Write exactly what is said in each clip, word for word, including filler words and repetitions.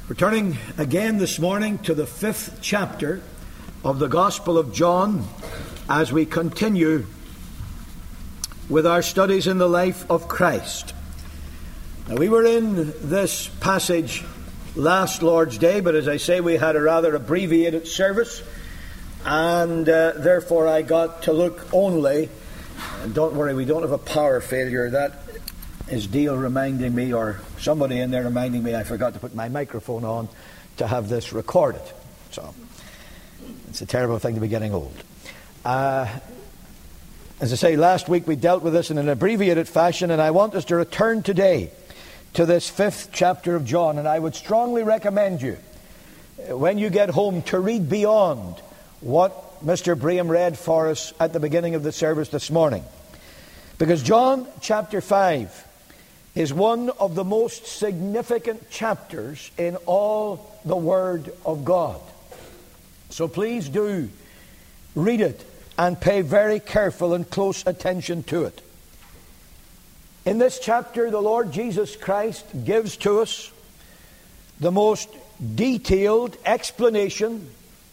We're turning again this morning to the fifth chapter of the Gospel of John as we continue with our studies in the life of Christ. Now, we were in this passage last Lord's Day, but as I say, we had a rather abbreviated service, and uh, therefore I got to look only, and don't worry, we don't have a power failure. That is Dale reminding me, or somebody in there reminding me I forgot to put my microphone on to have this recorded. So it's a terrible thing to be getting old. Uh, as I say, last week we dealt with this in an abbreviated fashion, and I want us to return today to this fifth chapter of John. And I would strongly recommend you, when you get home, to read beyond what Mister Braham read for us at the beginning of the service this morning. Because John chapter five is one of the most significant chapters in all the Word of God. So please do read it and pay very careful and close attention to it. In this chapter, the Lord Jesus Christ gives to us the most detailed explanation,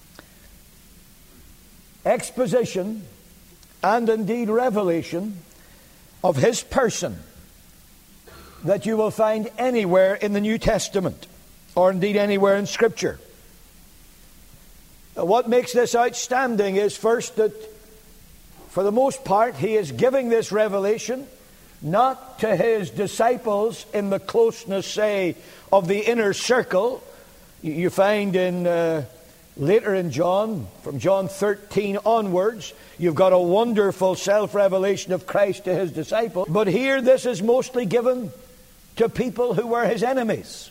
exposition, and indeed revelation of His person that you will find anywhere in the New Testament, or indeed anywhere in Scripture. What makes this outstanding is first that, for the most part, He is giving this revelation not to His disciples in the closeness, say, of the inner circle. You find in uh, later in John, from John thirteen onwards, you've got a wonderful self-revelation of Christ to His disciples. But here this is mostly given to people who were His enemies.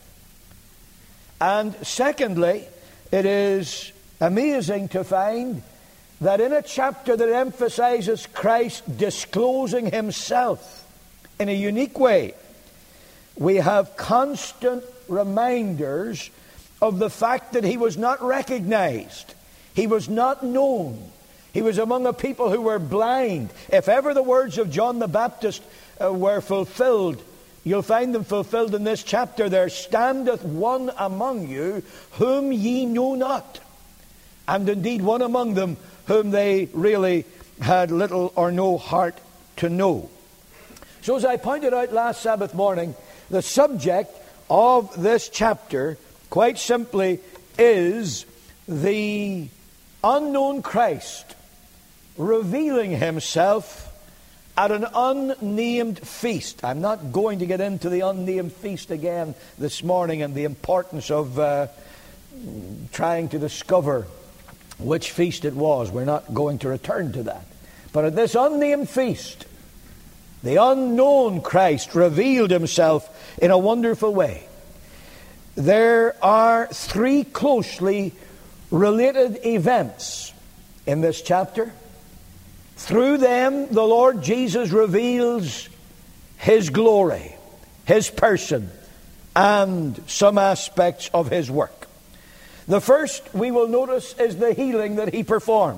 And secondly, it is amazing to find that in a chapter that emphasizes Christ disclosing Himself in a unique way, we have constant reminders of the fact that He was not recognized. He was not known. He was among a people who were blind. If ever the words of John the Baptist uh, were fulfilled, you'll find them fulfilled in this chapter. There standeth one among you whom ye know not. And indeed one among them whom they really had little or no heart to know. So as I pointed out last Sabbath morning, the subject of this chapter, quite simply, is the unknown Christ revealing Himself at an unnamed feast. I'm not going to get into the unnamed feast again this morning and the importance of uh, trying to discover which feast it was. We're not going to return to that. But at this unnamed feast, the unknown Christ revealed Himself in a wonderful way. There are three closely related events in this chapter. Through them, the Lord Jesus reveals His glory, His person, and some aspects of His work. The first we will notice is the healing that He performed.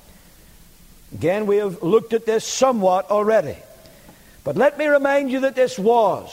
Again, we have looked at this somewhat already. But let me remind you that this was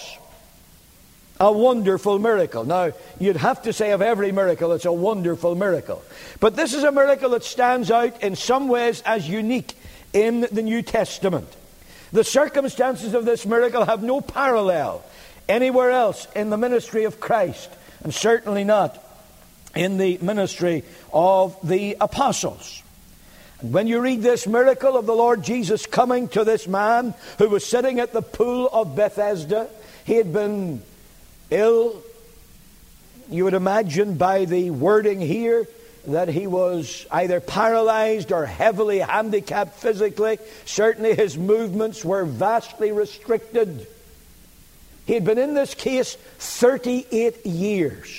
a wonderful miracle. Now, you'd have to say of every miracle it's a wonderful miracle. But this is a miracle that stands out in some ways as unique in the New Testament. The circumstances of this miracle have no parallel anywhere else in the ministry of Christ, and certainly not in the ministry of the apostles. And when you read this miracle of the Lord Jesus coming to this man who was sitting at the pool of Bethesda, he had been ill. You would imagine by the wording here that he was either paralyzed or heavily handicapped physically. Certainly his movements were vastly restricted. He had been in this case thirty-eight years.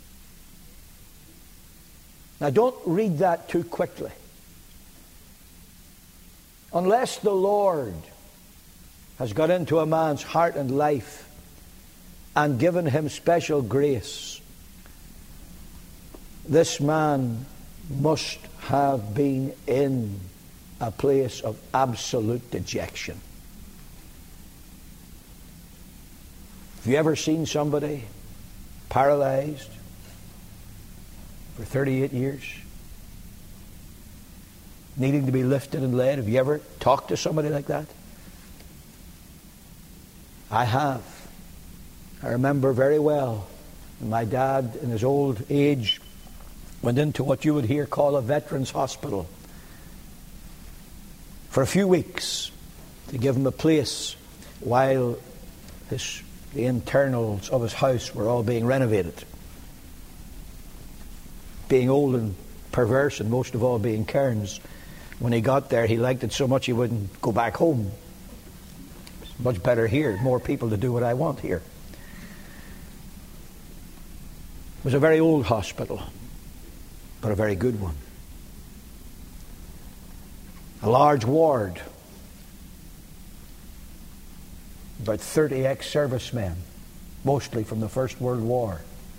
Now don't read that too quickly. Unless the Lord has got into a man's heart and life and given him special grace, this man must have been in a place of absolute dejection. Have you ever seen somebody paralyzed, for thirty-eight years, needing to be lifted and led. Have you ever talked to somebody like that? I have. I remember very well when my dad, in his old age, went into what you would here call a veterans hospital for a few weeks to give him a place while his, the internals of his house were all being renovated. Being old and perverse, and most of all being Cairns, when he got there, he liked it so much he wouldn't go back home. It's much better here, more people to do what I want here. It was a very old hospital, but a very good one. A large ward, about thirty ex-servicemen, mostly from the First World War.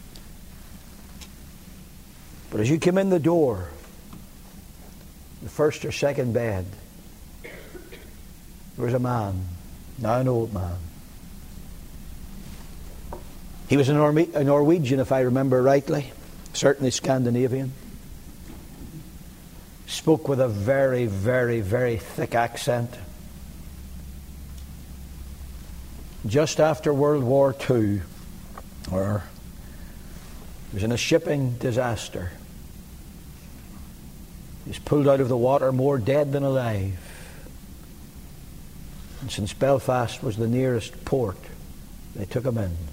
But as you came in the door, the first or second bed, there was a man, now an old man. He was a, Norwe- a Norwegian, if I remember rightly, certainly Scandinavian. Spoke with a very, very, very thick accent. Just after World War Two, or he was in a shipping disaster. He was pulled out of the water more dead than alive. And since Belfast was the nearest port, they took him in.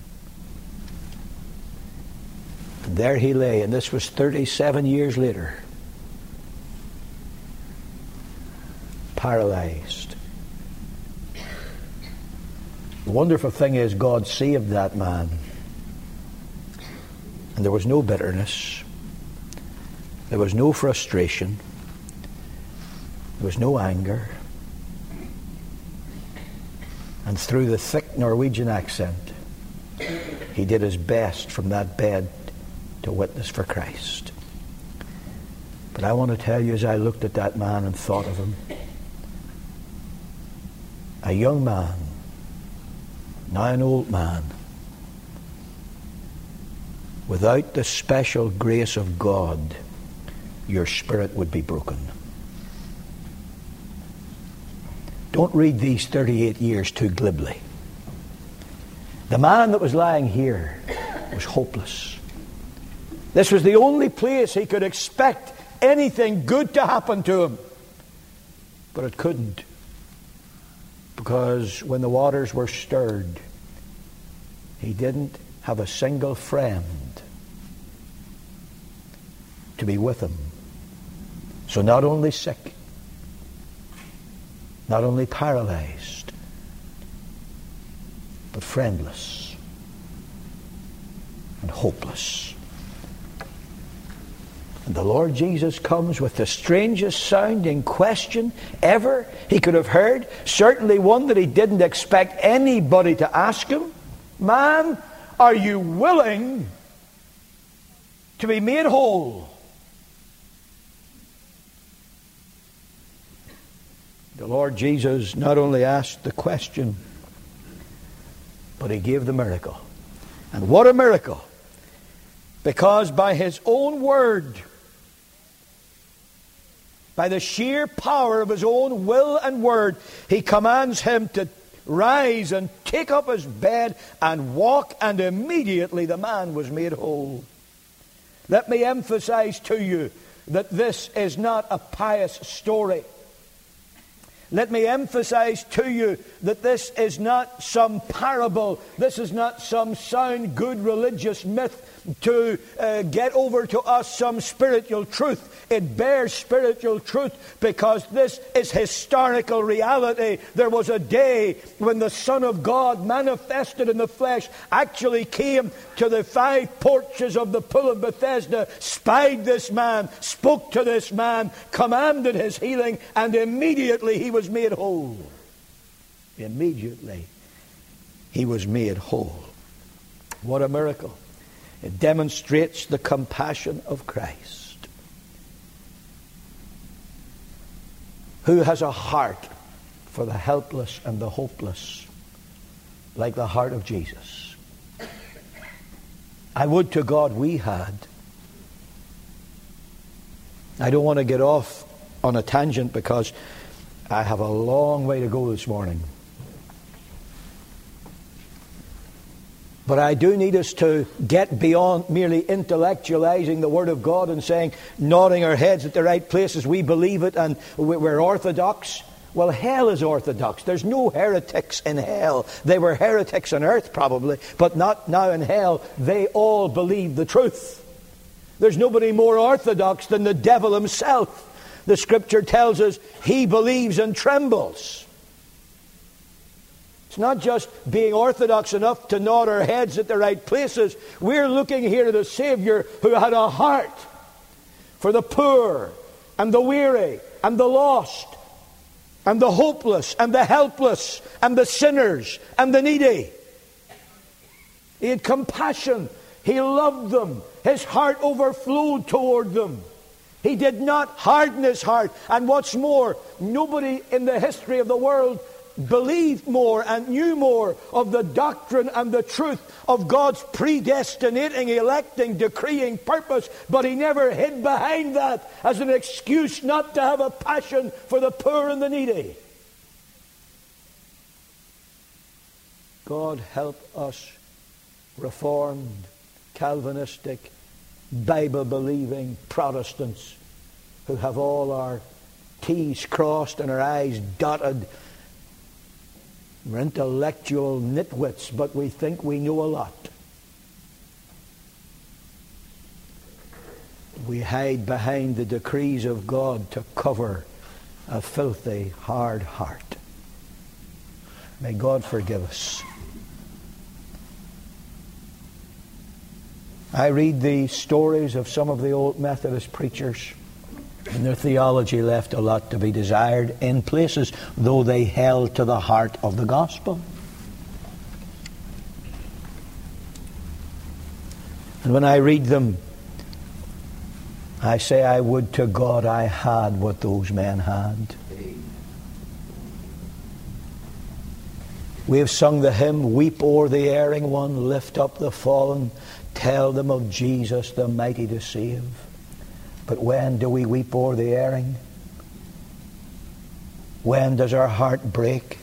And there he lay, and this was thirty-seven years later, paralyzed. The wonderful thing is, God saved that man. And there was no bitterness. There was no frustration. There was no anger. And through the thick Norwegian accent, he did his best from that bed to witness for Christ. But I want to tell you, as I looked at that man and thought of him, a young man, now an old man, without the special grace of God, your spirit would be broken. Don't read these thirty-eight years too glibly. The man that was lying here was hopeless. This was the only place he could expect anything good to happen to him. But it couldn't. Because when the waters were stirred, he didn't have a single friend to be with him. So not only sick, not only paralyzed, but friendless and hopeless. And the Lord Jesus comes with the strangest sounding question ever he could have heard, certainly one that he didn't expect anybody to ask him. Man, are you willing to be made whole? The Lord Jesus not only asked the question, but he gave the miracle. And what a miracle! Because by his own word, by the sheer power of his own will and word, he commands him to rise and take up his bed and walk, and immediately the man was made whole. Let me emphasize to you that this is not a pious story. Let me emphasize to you that this is not some parable. This is not some sound good religious myth to uh, get over to us some spiritual truth. It bears spiritual truth because this is historical reality. There was a day when the Son of God, manifested in the flesh, actually came to the five porches of the pool of Bethesda, spied this man, spoke to this man, commanded his healing, and immediately he was made whole. Immediately he was made whole. What a miracle. It demonstrates the compassion of Christ, who has a heart for the helpless and the hopeless, like the heart of Jesus. I would to God we had. I don't want to get off on a tangent because I have a long way to go this morning. But I do need us to get beyond merely intellectualizing the Word of God and saying, nodding our heads at the right places, we believe it and we're orthodox. Well, hell is orthodox. There's no heretics in hell. They were heretics on earth probably, but not now in hell. They all believe the truth. There's nobody more orthodox than the devil himself. The Scripture tells us he believes and trembles. It's not just being orthodox enough to nod our heads at the right places. We're looking here at a Savior who had a heart for the poor and the weary and the lost and the hopeless and the helpless and the sinners and the needy. He had compassion. He loved them. His heart overflowed toward them. He did not harden his heart. And what's more, nobody in the history of the world believed more and knew more of the doctrine and the truth of God's predestinating, electing, decreeing purpose, but he never hid behind that as an excuse not to have a passion for the poor and the needy. God help us Reformed, Calvinistic, Bible-believing Protestants who have all our T's crossed and our I's dotted. We're intellectual nitwits, but we think we know a lot. We hide behind the decrees of God to cover a filthy, hard heart. May God forgive us. I read the stories of some of the old Methodist preachers, and their theology left a lot to be desired in places, though they held to the heart of the gospel. And when I read them, I say, I would to God I had what those men had. We have sung the hymn, weep o'er the erring one, lift up the fallen, tell them of Jesus the mighty to save. But when do we weep o'er the erring? When does our heart break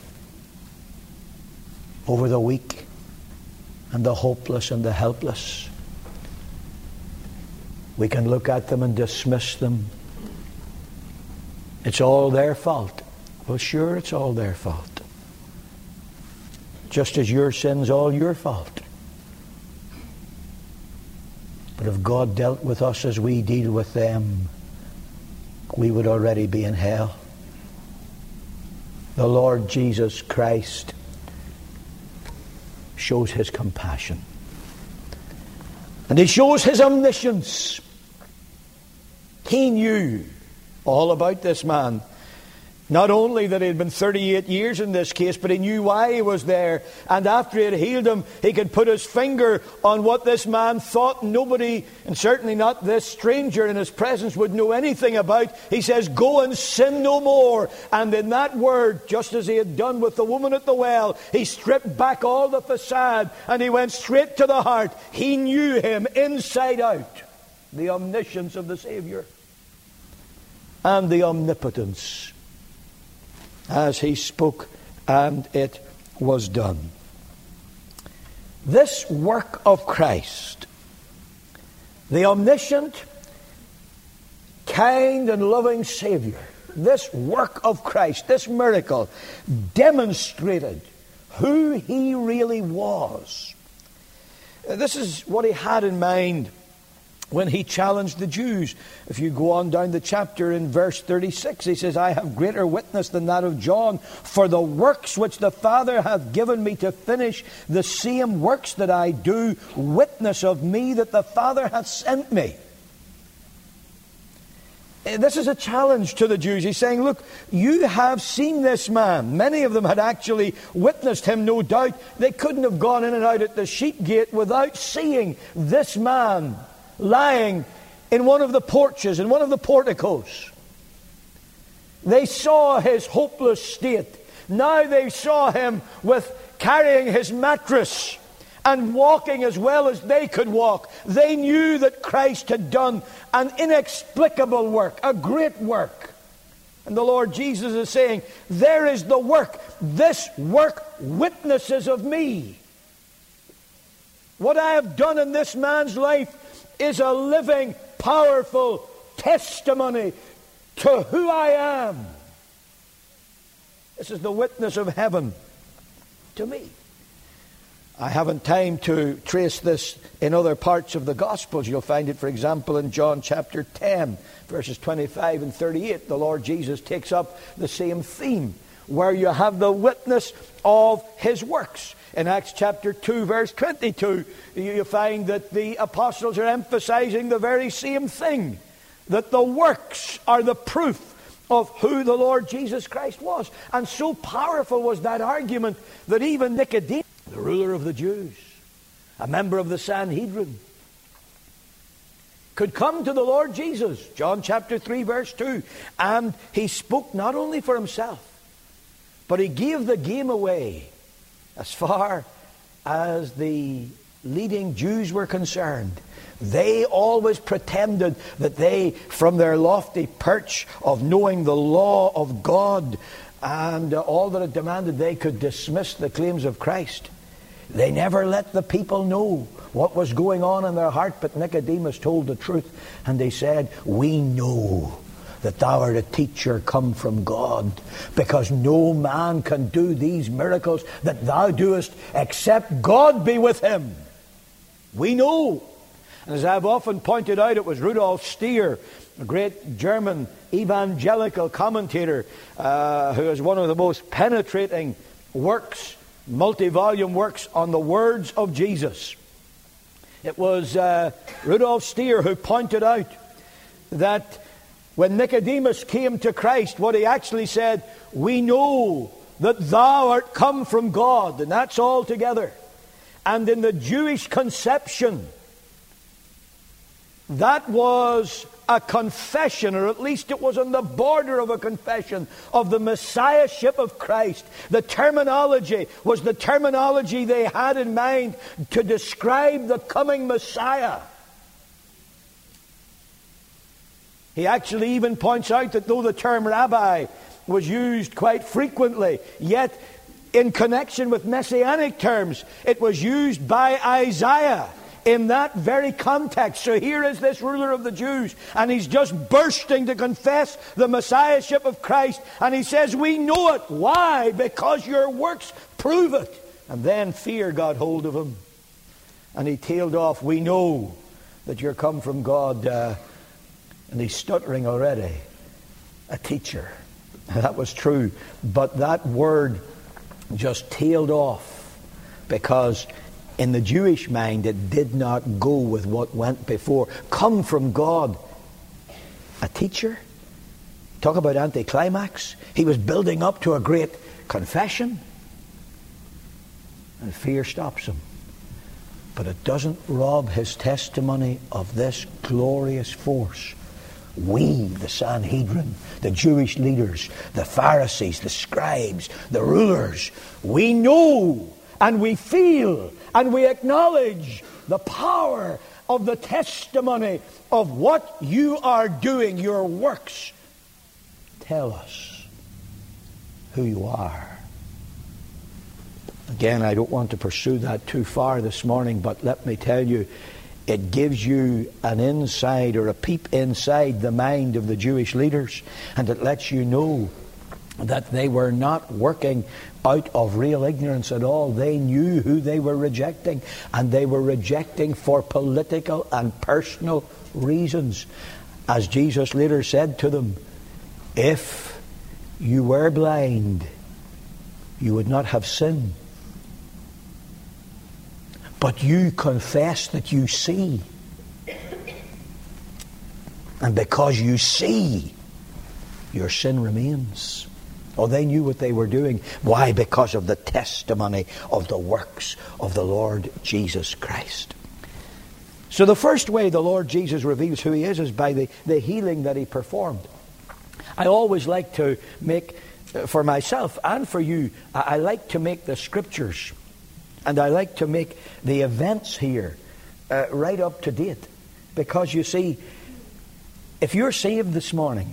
over the weak and the hopeless and the helpless? We can look at them and dismiss them. It's all their fault. Well, sure, it's all their fault. Just as your sin's all your fault. But if God dealt with us as we deal with them, we would already be in hell. The Lord Jesus Christ shows his compassion. And he shows his omniscience. He knew all about this man. Not only that he had been thirty-eight years in this case, but he knew why he was there. And after he had healed him, he could put his finger on what this man thought nobody, and certainly not this stranger in his presence, would know anything about. He says, go and sin no more. And in that word, just as he had done with the woman at the well, he stripped back all the facade and he went straight to the heart. He knew him inside out. The omniscience of the Savior and the omnipotence. As he spoke, and it was done. This work of Christ, the omniscient, kind and loving Savior, this work of Christ, this miracle, demonstrated who he really was. This is what he had in mind when he challenged the Jews. If you go on down the chapter in verse thirty-six, he says, I have greater witness than that of John, for the works which the Father hath given me to finish, the same works that I do, witness of me that the Father hath sent me. This is a challenge to the Jews. He's saying, look, you have seen this man. Many of them had actually witnessed him, no doubt. They couldn't have gone in and out at the sheep gate without seeing this man lying in one of the porches, in one of the porticos. They saw his hopeless state. Now they saw him with carrying his mattress and walking as well as they could walk. They knew that Christ had done an inexplicable work, a great work. And the Lord Jesus is saying, there is the work. This work witnesses of me. What I have done in this man's life is a living, powerful testimony to who I am. This is the witness of heaven to me. I haven't time to trace this in other parts of the Gospels. You'll find it, for example, in John chapter ten, verses twenty-five and thirty-eight. The Lord Jesus takes up the same theme, where you have the witness of his works. In Acts chapter two, verse twenty-two, you find that the apostles are emphasizing the very same thing, that the works are the proof of who the Lord Jesus Christ was. And so powerful was that argument that even Nicodemus, the ruler of the Jews, a member of the Sanhedrin, could come to the Lord Jesus, John chapter three, verse two, and he spoke not only for himself, but he gave the game away as far as the leading Jews were concerned. They always pretended that they, from their lofty perch of knowing the law of God and uh, all that it demanded, they could dismiss the claims of Christ. They never let the people know what was going on in their heart, but Nicodemus told the truth, and they said, we know that thou art a teacher come from God, because no man can do these miracles that thou doest except God be with him. We know. And as I've often pointed out, it was Rudolf Stier, a great German evangelical commentator, uh, who has one of the most penetrating works, multi-volume works on the words of Jesus. It was uh, Rudolf Stier who pointed out that when Nicodemus came to Christ, what he actually said, we know that thou art come from God, and that's all together. And in the Jewish conception, that was a confession, or at least it was on the border of a confession of the Messiahship of Christ. The terminology was the terminology they had in mind to describe the coming Messiah. He actually even points out that though the term rabbi was used quite frequently, yet in connection with messianic terms, it was used by Isaiah in that very context. So here is this ruler of the Jews, and he's just bursting to confess the Messiahship of Christ, and he says, we know it. Why? Because your works prove it. And then fear got hold of him, and he tailed off, we know that you're come from God. Uh, and he's stuttering already. A teacher. That was true. But that word just tailed off, because in the Jewish mind it did not go with what went before. Come from God. A teacher? Talk about anticlimax. He was building up to a great confession, and fear stops him. But it doesn't rob his testimony of this glorious force. We, the Sanhedrin, the Jewish leaders, the Pharisees, the scribes, the rulers, we know and we feel and we acknowledge the power of the testimony of what you are doing. Your works tell us who you are. Again, I don't want to pursue that too far this morning, but let me tell you, it gives you an inside or a peep inside the mind of the Jewish leaders, and it lets you know that they were not working out of real ignorance at all. They knew who they were rejecting, and they were rejecting for political and personal reasons. As Jesus later said to them, if you were blind, you would not have sinned. But you confess that you see. And because you see, your sin remains. Oh, they knew what they were doing. Why? Because of the testimony of the works of the Lord Jesus Christ. So the first way the Lord Jesus reveals who he is is by the, the healing that he performed. I always like to make, uh, for myself and for you, I, I like to make the Scriptures And I like to make the events here uh, right up to date. Because you see, if you're saved this morning,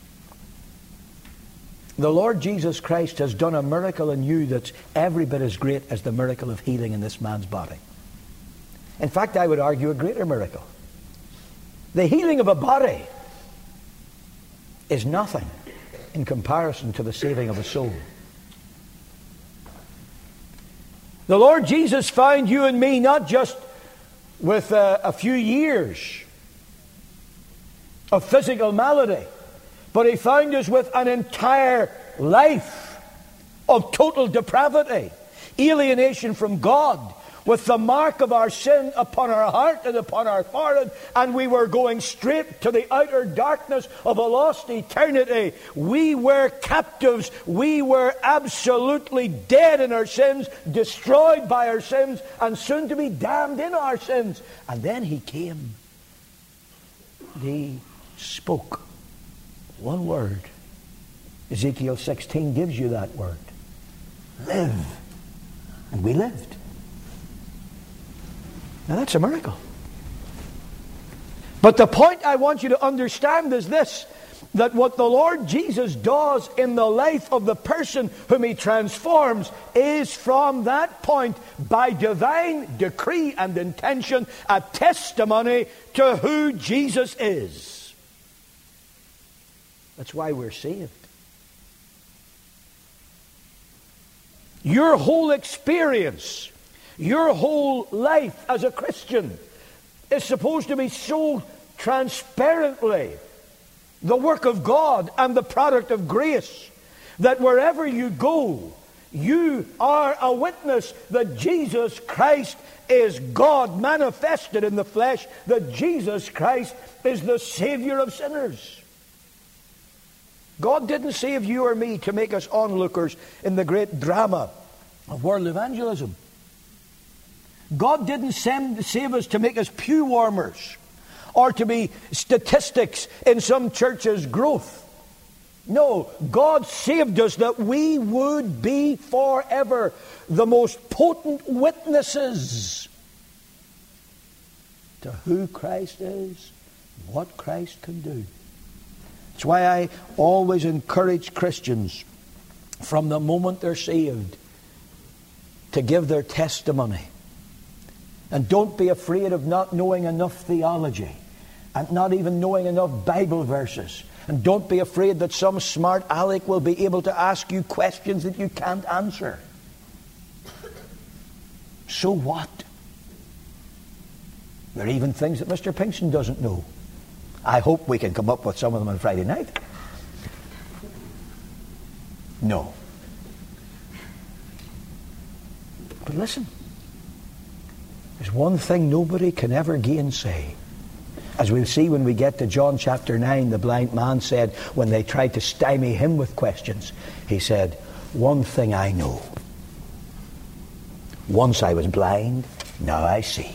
the Lord Jesus Christ has done a miracle in you that's every bit as great as the miracle of healing in this man's body. In fact, I would argue a greater miracle. The healing of a body is nothing in comparison to the saving of a soul. The Lord Jesus found you and me not just with a, a few years of physical malady, but He found us with an entire life of total depravity, alienation from God, with the mark of our sin upon our heart and upon our forehead, and we were going straight to the outer darkness of a lost eternity. We were captives. We were absolutely dead in our sins, destroyed by our sins, and soon to be damned in our sins. And then He came. He spoke one word. Ezekiel sixteen gives you that word. Live. And we lived. Now that's a miracle. But the point I want you to understand is this, that what the Lord Jesus does in the life of the person whom He transforms is from that point, by divine decree and intention, a testimony to who Jesus is. That's why we're saved. Your whole experience, your whole life as a Christian is supposed to be so transparently the work of God and the product of grace that wherever you go, you are a witness that Jesus Christ is God manifested in the flesh, that Jesus Christ is the Savior of sinners. God didn't save you or me to make us onlookers in the great drama of world evangelism. God didn't send, save us to make us pew warmers or to be statistics in some church's growth. No, God saved us that we would be forever the most potent witnesses to who Christ is, what Christ can do. That's why I always encourage Christians from the moment they're saved to give their testimony. And don't be afraid of not knowing enough theology and not even knowing enough Bible verses. And don't be afraid that some smart aleck will be able to ask you questions that you can't answer. So what? There are even things that Mister Pinkston doesn't know. I hope we can come up with some of them on Friday night. No. But listen. There's one thing nobody can ever gainsay. As we'll see when we get to John chapter nine, the blind man said, when they tried to stymie him with questions, he said, one thing I know. Once I was blind, now I see.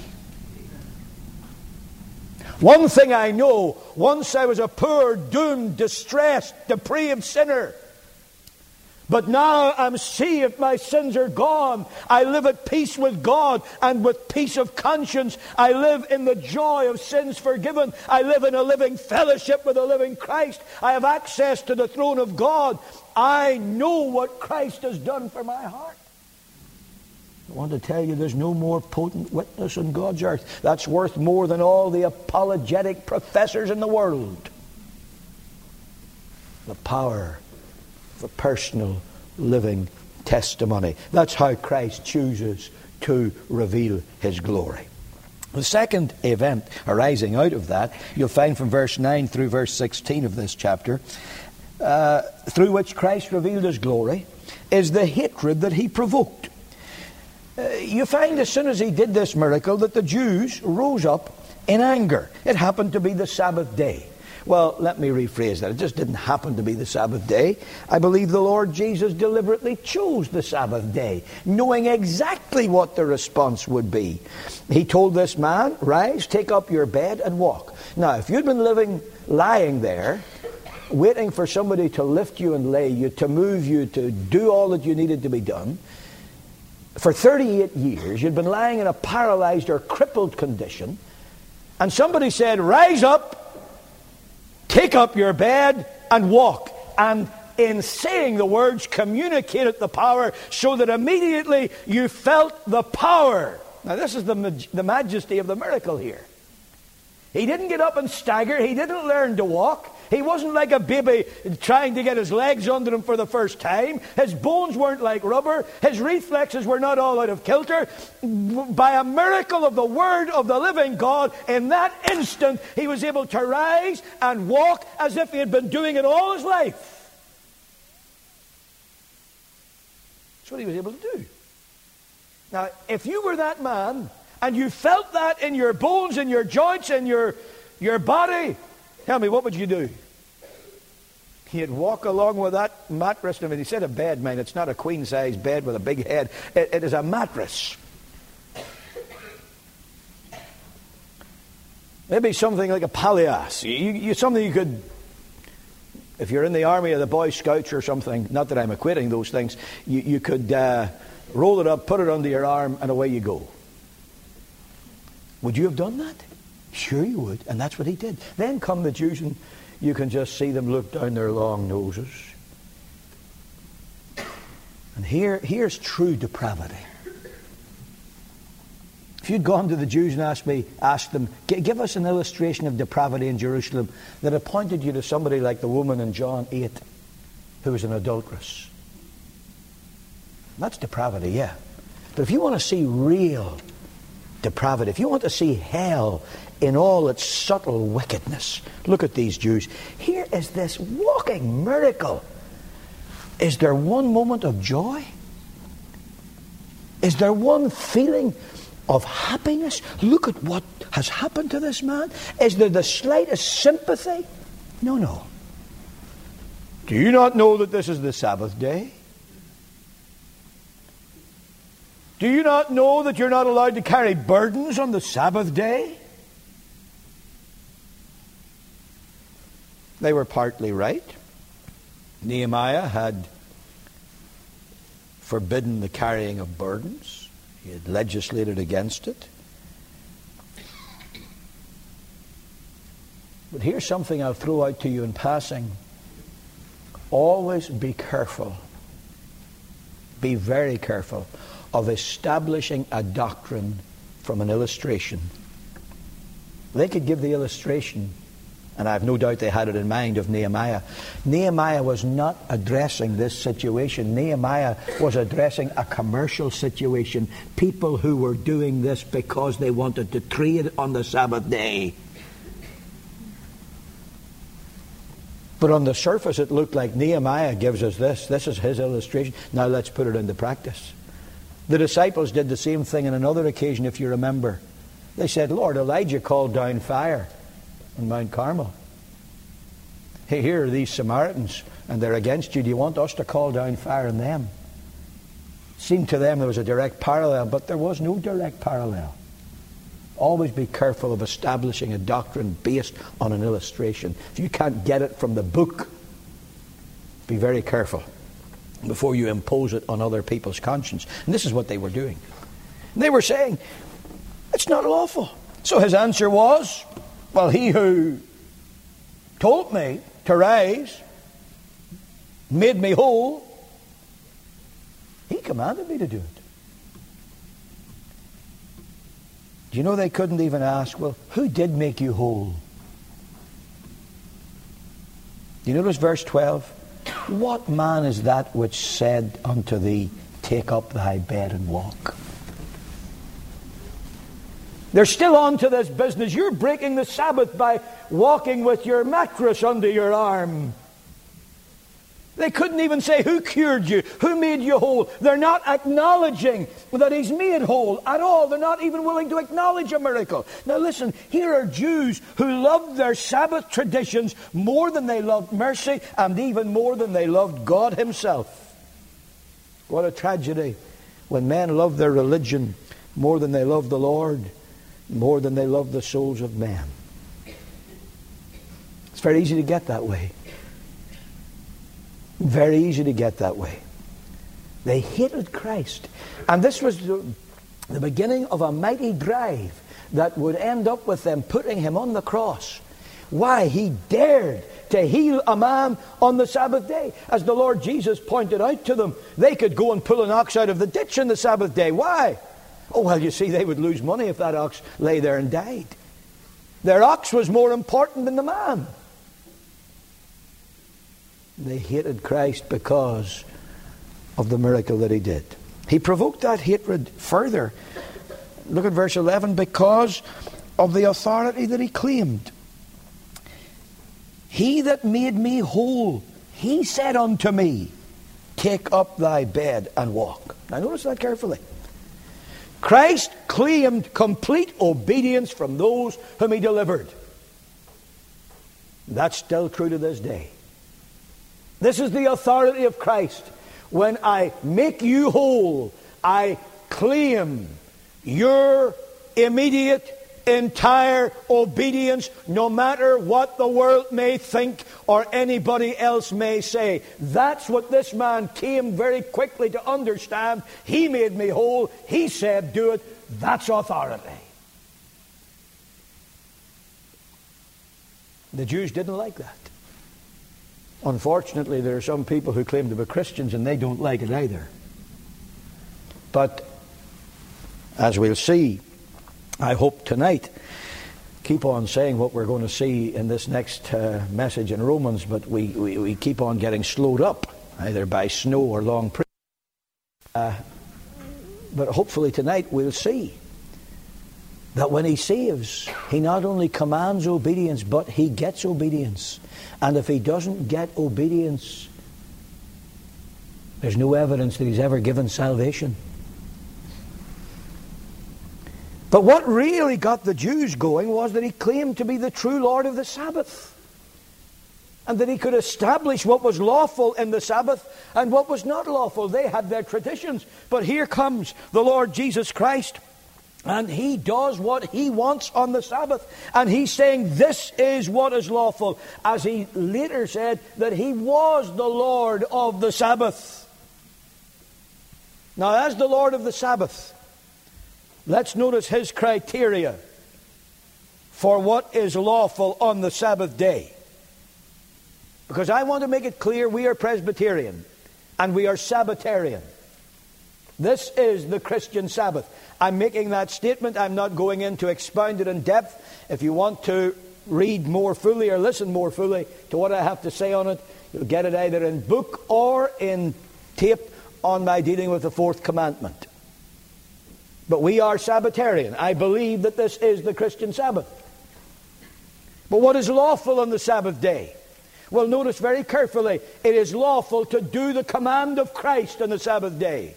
One thing I know, once I was a poor, doomed, distressed, depraved sinner. But now I'm saved, my sins are gone. I live at peace with God and with peace of conscience. I live in the joy of sins forgiven. I live in a living fellowship with a living Christ. I have access to the throne of God. I know what Christ has done for my heart. I want to tell you there's no more potent witness on God's earth. That's worth more than all the apologetic professors in the world. The power a personal living testimony. That's how Christ chooses to reveal His glory. The second event arising out of that, you'll find from verse nine through verse sixteen of this chapter, uh, through which Christ revealed His glory, is the hatred that He provoked. Uh, you find as soon as He did this miracle that the Jews rose up in anger. It happened to be the Sabbath day. Well, let me rephrase that. It just didn't happen to be the Sabbath day. I believe the Lord Jesus deliberately chose the Sabbath day, knowing exactly what the response would be. He told this man, rise, take up your bed and walk. Now, if you'd been living, lying there, waiting for somebody to lift you and lay you, to move you, to do all that you needed to be done, for thirty-eight years, you'd been lying in a paralyzed or crippled condition, and somebody said, rise up, take up your bed, and walk. And in saying the words, communicated the power, so that immediately you felt the power. Now this is the, the majesty of the miracle here. He didn't get up and stagger. He didn't learn to walk. He wasn't like a baby trying to get his legs under him for the first time. His bones weren't like rubber. His reflexes were not all out of kilter. By a miracle of the word of the living God, in that instant, he was able to rise and walk as if he had been doing it all his life. That's what he was able to do. Now, if you were that man, and you felt that in your bones, in your joints, in your, your body, tell me, what would you do? He'd walk along with that mattress. I mean, he said a bed, man. It's not a queen-size bed with a big head. It, it is a mattress. Maybe something like a palliasse. You, you, something you could, if you're in the army or the Boy Scouts or something, not that I'm equating those things, you, you could uh, roll it up, put it under your arm, and away you go. Would you have done that? Sure you would. And that's what he did. Then come the Jews, and you can just see them look down their long noses. And here, here's true depravity. If you'd gone to the Jews and asked me, asked them, give us an illustration of depravity in Jerusalem, that have pointed you to somebody like the woman in John eight, who was an adulteress. That's depravity, yeah. But if you want to see real depravity, if you want to see hell in all its subtle wickedness, look at these Jews. Here is this walking miracle. Is there one moment of joy? Is there one feeling of happiness? Look at what has happened to this man. Is there the slightest sympathy? No, no. Do you not know that this is the Sabbath day? Do you not know that you're not allowed to carry burdens on the Sabbath day? They were partly right. Nehemiah had forbidden the carrying of burdens. He had legislated against it. But here's something I'll throw out to you in passing. Always be careful. Be very careful of establishing a doctrine from an illustration. They could give the illustration, and I have no doubt they had it in mind, of Nehemiah. Nehemiah was not addressing this situation. Nehemiah was addressing a commercial situation. People who were doing this because they wanted to trade on the Sabbath day. But on the surface it looked like Nehemiah gives us this. This is his illustration. Now let's put it into practice. The disciples did the same thing on another occasion, if you remember. They said, Lord, Elijah called down fire on Mount Carmel. Hey, here are these Samaritans, and they're against you. Do you want us to call down fire on them? It seemed to them there was a direct parallel, but there was no direct parallel. Always be careful of establishing a doctrine based on an illustration. If you can't get it from the book, be very careful before you impose it on other people's conscience. And this is what they were doing. They were saying, it's not lawful. So his answer was, well, he who told me to rise, made me whole, he commanded me to do it. Do you know they couldn't even ask, well, who did make you whole? Do you notice verse twelve? What man is that which said unto thee, take up thy bed and walk? They're still on to this business. You're breaking the Sabbath by walking with your mattress under your arm. They couldn't even say, who cured you? Who made you whole? They're not acknowledging that he's made whole at all. They're not even willing to acknowledge a miracle. Now listen, here are Jews who loved their Sabbath traditions more than they loved mercy, and even more than they loved God himself. What a tragedy when men love their religion more than they love the Lord, more than they love the souls of men. It's very easy to get that way. Very easy to get that way. They hated Christ. And this was the, the beginning of a mighty drive that would end up with them putting him on the cross. Why? He dared to heal a man on the Sabbath day. As the Lord Jesus pointed out to them, they could go and pull an ox out of the ditch on the Sabbath day. Why? Oh, well, you see, they would lose money if that ox lay there and died. Their ox was more important than the man. They hated Christ because of the miracle that he did. He provoked that hatred further. Look at verse eleven. Because of the authority that he claimed. He that made me whole, he said unto me, take up thy bed and walk. Now notice that carefully. Christ claimed complete obedience from those whom he delivered. That's still true to this day. This is the authority of Christ. When I make you whole, I claim your immediate, entire obedience, no matter what the world may think or anybody else may say. That's what this man came very quickly to understand. He made me whole. He said, do it. That's authority. The Jews didn't like that. Unfortunately, there are some people who claim to be Christians and they don't like it either. But as we'll see, I hope tonight, keep on saying what we're going to see in this next uh, message in Romans, but we, we, we keep on getting slowed up, either by snow or long preaching. Uh, but hopefully tonight we'll see that when he saves, he not only commands obedience, but he gets obedience. And if he doesn't get obedience, there's no evidence that he's ever given salvation. But what really got the Jews going was that he claimed to be the true Lord of the Sabbath. And that he could establish what was lawful in the Sabbath and what was not lawful. They had their traditions. But here comes the Lord Jesus Christ. And he does what he wants on the Sabbath. And he's saying this is what is lawful. As he later said that he was the Lord of the Sabbath. Now as the Lord of the Sabbath, let's notice his criteria for what is lawful on the Sabbath day. Because I want to make it clear we are Presbyterian and we are Sabbatarian. This is the Christian Sabbath. I'm making that statement. I'm not going in to expound it in depth. If you want to read more fully or listen more fully to what I have to say on it, you'll get it either in book or in tape on my dealing with the fourth commandment. But we are Sabbatarian. I believe that this is the Christian Sabbath. But what is lawful on the Sabbath day? Well, notice very carefully, it is lawful to do the command of Christ on the Sabbath day.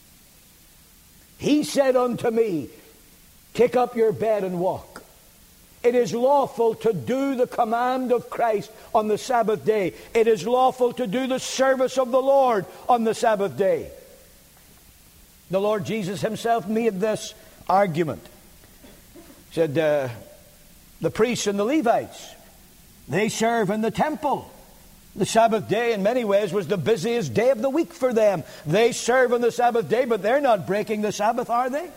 He said unto me, take up your bed and walk. It is lawful to do the command of Christ on the Sabbath day. It is lawful to do the service of the Lord on the Sabbath day. The Lord Jesus himself made this argument. He said, uh, the priests and the Levites, they serve in the temple. The Sabbath day in many ways was the busiest day of the week for them. They serve on the Sabbath day, but they're not breaking the Sabbath, are they?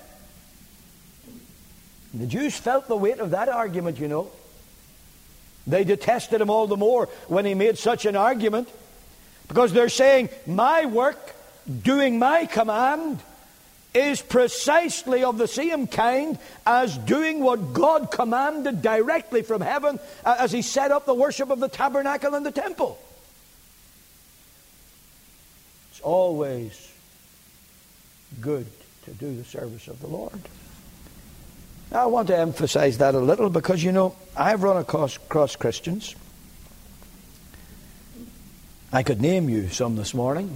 The Jews felt the weight of that argument, you know. They detested him all the more when he made such an argument, because they're saying, my work, doing my command, is precisely of the same kind as doing what God commanded directly from heaven as he set up the worship of the tabernacle and the temple. It's always good to do the service of the Lord. Now, I want to emphasize that a little because, you know, I've run across, across Christians. I could name you some this morning.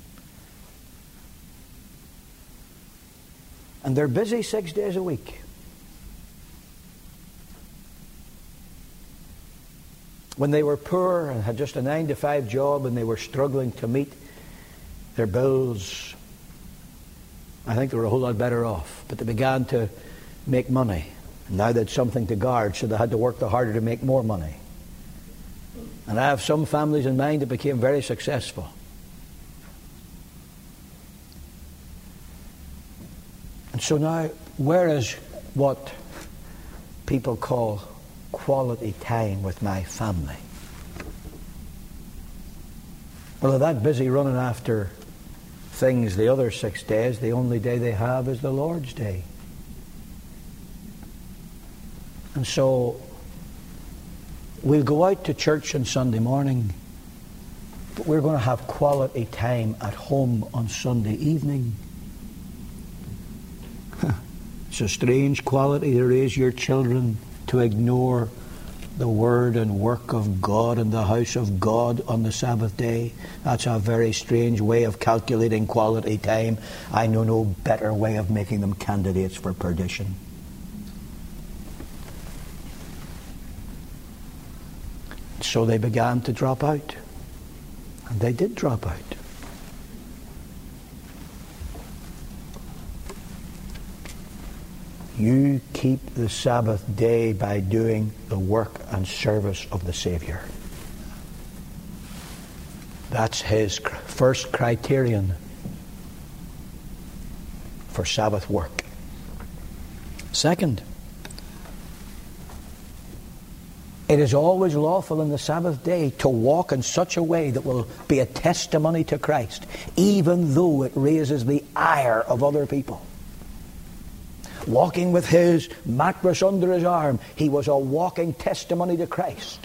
And they're busy six days a week. When they were poor and had just a nine to five job and they were struggling to meet their bills, I think they were a whole lot better off. But they began to make money. And now they had something to guard, so they had to work the harder to make more money. And I have some families in mind that became very successful. And so now, where is what people call quality time with my family? Well, they're that busy running after things the other six days, the only day they have is the Lord's Day. And so we'll go out to church on Sunday morning, but we're going to have quality time at home on Sunday evening. It's a strange quality to raise your children to ignore the word and work of God in the house of God on the Sabbath day. That's a very strange way of calculating quality time. I know no better way of making them candidates for perdition. So they began to drop out. And they did drop out. You keep the Sabbath day by doing the work and service of the Savior. That's his first criterion for Sabbath work. Second, it is always lawful in the Sabbath day to walk in such a way that will be a testimony to Christ, even though it raises the ire of other people. Walking with his mattress under his arm, he was a walking testimony to Christ.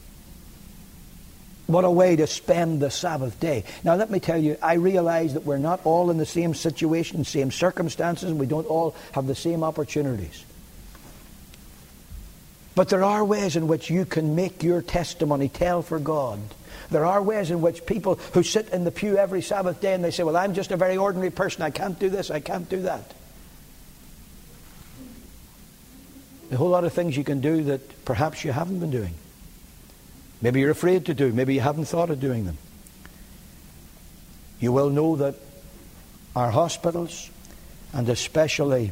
What a way to spend the Sabbath day. Now let me tell you, I realize that we're not all in the same situation, same circumstances, and we don't all have the same opportunities. But there are ways in which you can make your testimony tell for God. There are ways in which people who sit in the pew every Sabbath day and they say, well, I'm just a very ordinary person, I can't do this, I can't do that. A whole lot of things you can do that perhaps you haven't been doing. Maybe you're afraid to do. Maybe you haven't thought of doing them. You will know that our hospitals, and especially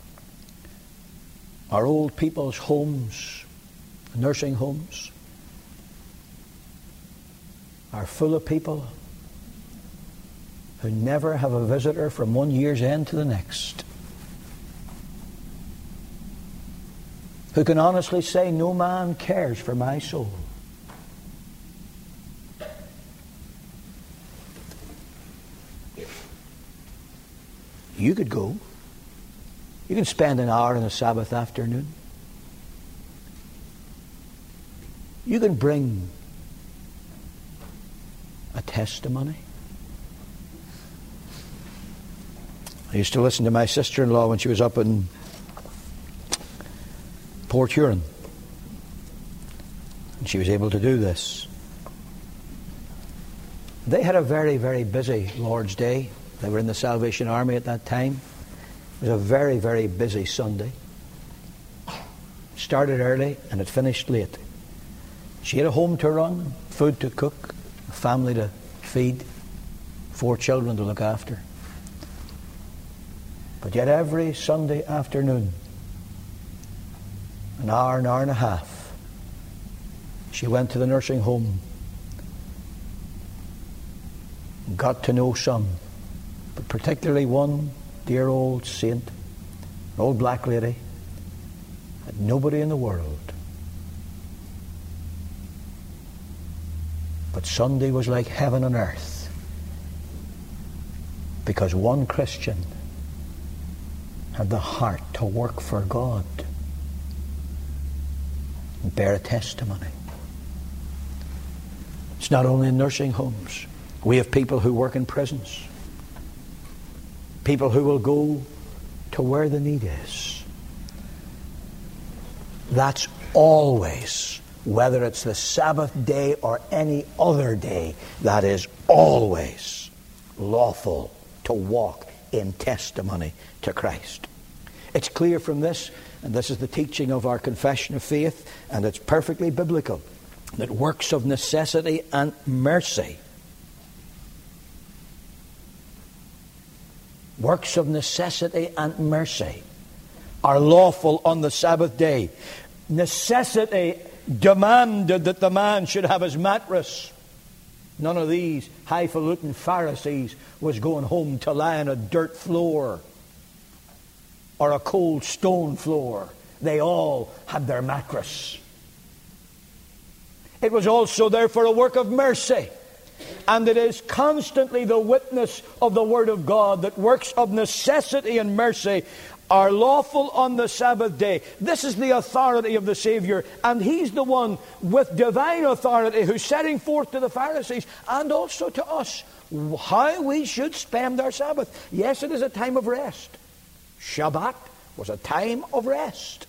our old people's homes, nursing homes, are full of people who never have a visitor from one year's end to the next. Who can honestly say, no man cares for my soul. You could go. You can spend an hour on a Sabbath afternoon. You can bring a testimony. I used to listen to my sister-in-law when she was up in Port Huron. And she was able to do this. They had a very, very busy Lord's Day. They were in the Salvation Army at that time. It was a very, very busy Sunday. Started early and it finished late. She had a home to run, food to cook, a family to feed, four children to look after. But yet every Sunday afternoon, an hour, an hour and a half, she went to the nursing home and got to know some, but particularly one dear old saint, an old black lady, had nobody in the world. But Sunday was like heaven on earth, because one Christian had the heart to work for God and bear a testimony. It's not only in nursing homes. We have people who work in prisons. People who will go to where the need is. That's always, whether it's the Sabbath day or any other day, that is always lawful to walk in testimony to Christ. It's clear from this, and this is the teaching of our confession of faith, and it's perfectly biblical, that works of necessity and mercy, works of necessity and mercy are lawful on the Sabbath day. Necessity demanded that the man should have his mattress. None of these highfalutin Pharisees was going home to lie on a dirt floor. or a cold stone floor. They all had their mattress. It was also therefore a work of mercy. And it is constantly the witness of the Word of God that works of necessity and mercy are lawful on the Sabbath day. This is the authority of the Savior, and He's the one with divine authority who's setting forth to the Pharisees and also to us how we should spend our Sabbath. Yes, it is a time of rest. Shabbat was a time of rest.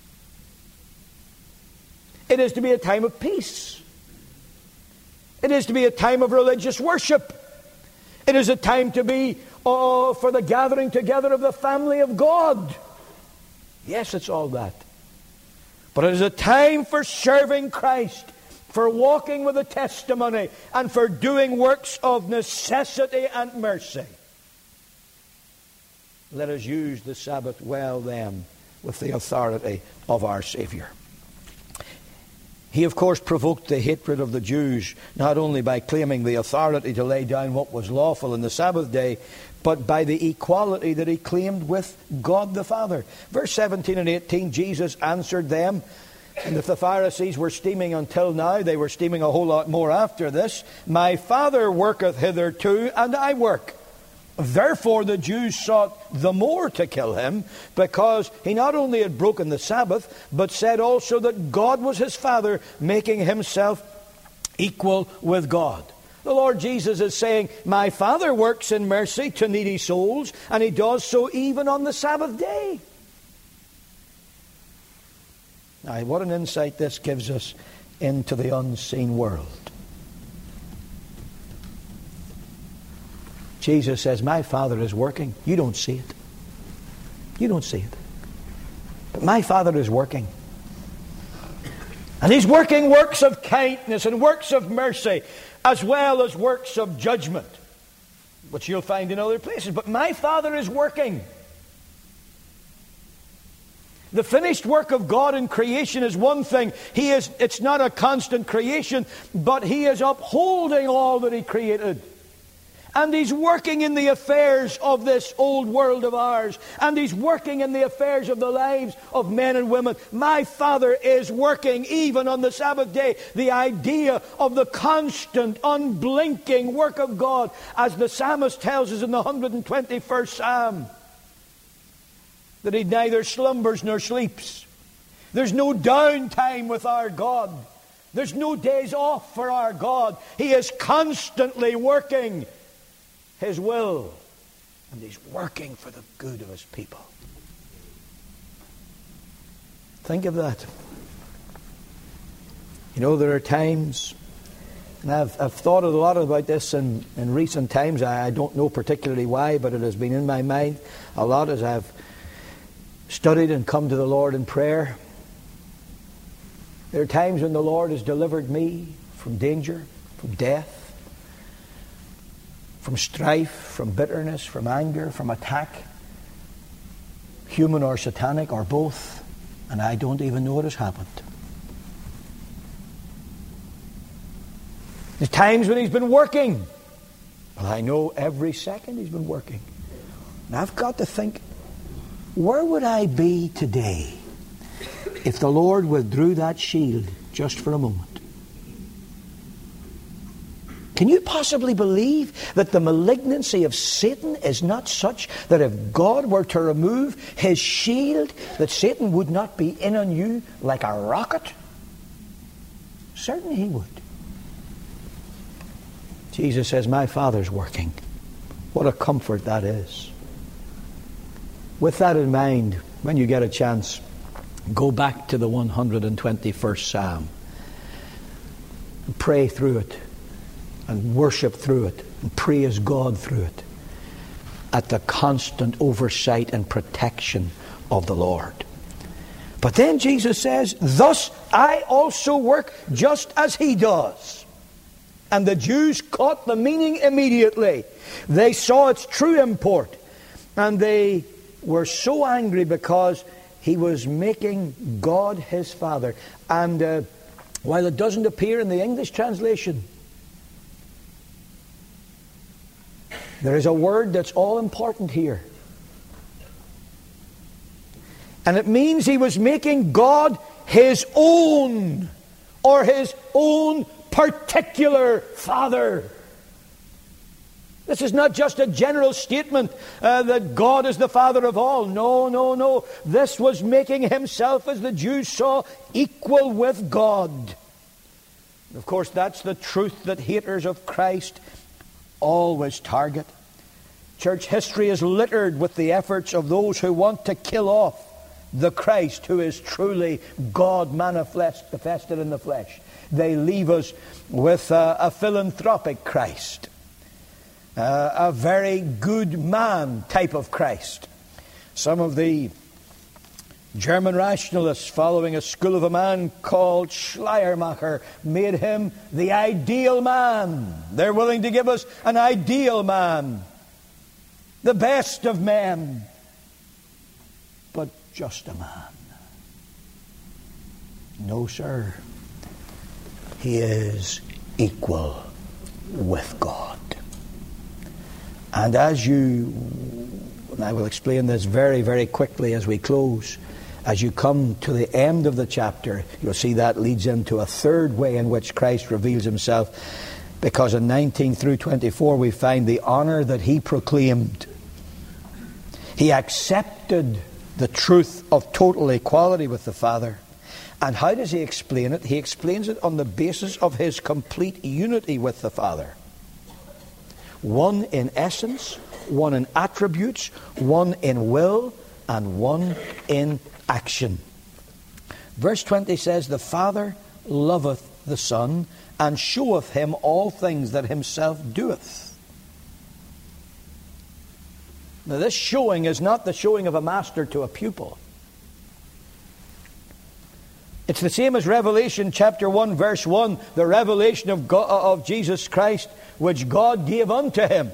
It is to be a time of peace. It is to be a time of religious worship. It is a time to be oh, for the gathering together of the family of God. Yes, it's all that. But it is a time for serving Christ, for walking with a testimony, and for doing works of necessity and mercy. Let us use the Sabbath well then with the authority of our Savior. He, of course, provoked the hatred of the Jews, not only by claiming the authority to lay down what was lawful in the Sabbath day, but by the equality that he claimed with God the Father. Verse seventeen and eighteen, Jesus answered them, and if the Pharisees were steaming until now, they were steaming a whole lot more after this. My Father worketh hitherto, and I work. Therefore the Jews sought the more to kill him, because he not only had broken the Sabbath, but said also that God was his Father, making himself equal with God. The Lord Jesus is saying, my Father works in mercy to needy souls, and he does so even on the Sabbath day. Now, what an insight this gives us into the unseen world. Jesus says, my Father is working. You don't see it. You don't see it. But my Father is working. And he's working works of kindness and works of mercy, as well as works of judgment, which you'll find in other places. But my Father is working. The finished work of God in creation is one thing. He is, it's not a constant creation, but he is upholding all that he created. And he's working in the affairs of this old world of ours. And he's working in the affairs of the lives of men and women. My Father is working even on the Sabbath day. The idea of the constant, unblinking work of God, as the psalmist tells us in the one hundred twenty-first Psalm, that he neither slumbers nor sleeps. There's no downtime with our God. There's no days off for our God. He is constantly working his will, and he's working for the good of his people. Think of that. You know, there are times, and I've, I've thought a lot about this in, in recent times. I, I don't know particularly why, but it has been in my mind a lot as I've studied and come to the Lord in prayer. There are times when the Lord has delivered me from danger, from death, from strife, from bitterness, from anger, from attack, human or satanic or both, and I don't even know what has happened. There's times when he's been working. Well, I know every second he's been working. And I've got to think, where would I be today if the Lord withdrew that shield just for a moment? Can you possibly believe that the malignancy of Satan is not such that if God were to remove his shield, that Satan would not be in on you like a rocket? Certainly he would. Jesus says, my Father's working. What a comfort that is. With that in mind, when you get a chance, go back to the one hundred twenty-first Psalm and pray through it, and worship through it, and praise God through it, at the constant oversight and protection of the Lord. But then Jesus says, thus I also work just as he does. And the Jews caught the meaning immediately. They saw its true import, and they were so angry because he was making God his Father. And uh, while it doesn't appear in the English translation, there is a word that's all important here. And it means he was making God his own, or his own particular Father. This is not just a general statement uh, that God is the Father of all. No, no, no. This was making himself, as the Jews saw, equal with God. Of course, that's the truth that haters of Christ always target. Church history is littered with the efforts of those who want to kill off the Christ who is truly God manifested in the flesh. They leave us with a, a philanthropic Christ, uh, a very good man type of Christ. Some of the German rationalists, following a school of a man called Schleiermacher, made him the ideal man. They're willing to give us an ideal man, the best of men, but just a man. No, sir. He is equal with God. And as you, and I will explain this very, very quickly as we close, as you come to the end of the chapter, you'll see that leads into a third way in which Christ reveals himself, because in nineteen through twenty-four we find the honor that he proclaimed. He accepted the truth of total equality with the Father. And how does he explain it? He explains it on the basis of his complete unity with the Father. One in essence, one in attributes, one in will, and one in action. Verse twenty says, "The Father loveth the Son, and showeth him all things that himself doeth." Now, this showing is not the showing of a master to a pupil. It's the same as Revelation chapter one, verse one, the revelation of God, of Jesus Christ, which God gave unto him.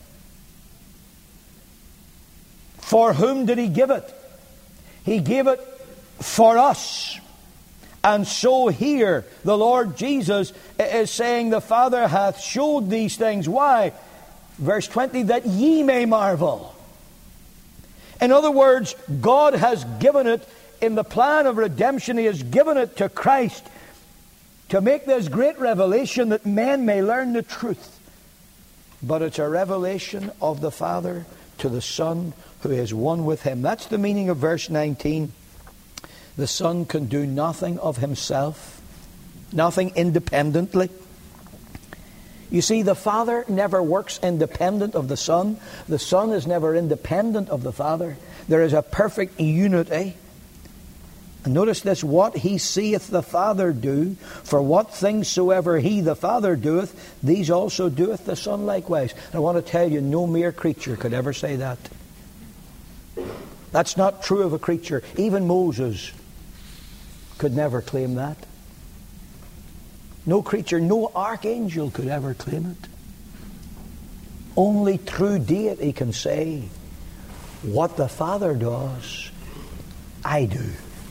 For whom did he give it? He gave it for us. And so here, the Lord Jesus is saying, the Father hath showed these things. Why? Verse twenty, that ye may marvel. In other words, God has given it in the plan of redemption. He has given it to Christ to make this great revelation that men may learn the truth. But it's a revelation of the Father to the Son who is one with him. That's the meaning of verse nineteen. The Son can do nothing of himself, nothing independently. You see, the Father never works independent of the Son. The Son is never independent of the Father. There is a perfect unity. And notice this, what he seeth the Father do, for what things soever he, the Father, doeth, these also doeth the Son likewise. And I want to tell you, no mere creature could ever say that. That's not true of a creature. Even Moses could never claim that. No creature, no archangel could ever claim it. Only true deity can say, what the Father does, I do.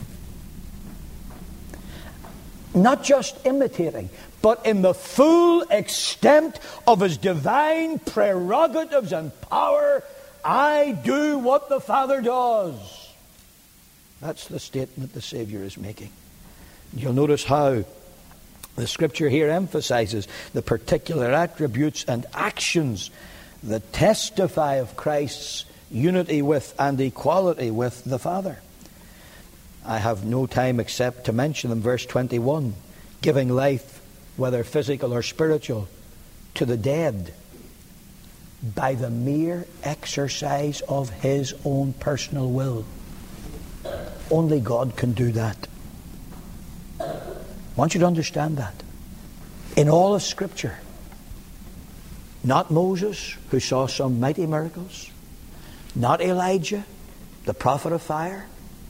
Not just imitating, but in the full extent of his divine prerogatives and power, I do what the Father does. That's the statement the Savior is making. You'll notice how the Scripture here emphasizes the particular attributes and actions that testify of Christ's unity with and equality with the Father. I have no time except to mention them. Verse twenty-one, giving life, whether physical or spiritual, to the dead by the mere exercise of his own personal will. Only God can do that. I want you to understand that. In all of Scripture, not Moses, who saw some mighty miracles, not Elijah, the prophet of fire,